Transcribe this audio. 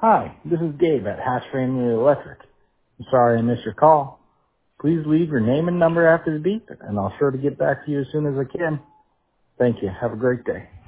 Hi, this is Gabe at Hatch Family Electric. I'm sorry I missed your call. Please leave your name and number after the beep, and I'll sure to get back to you as soon as I can. Thank you. Have a great day.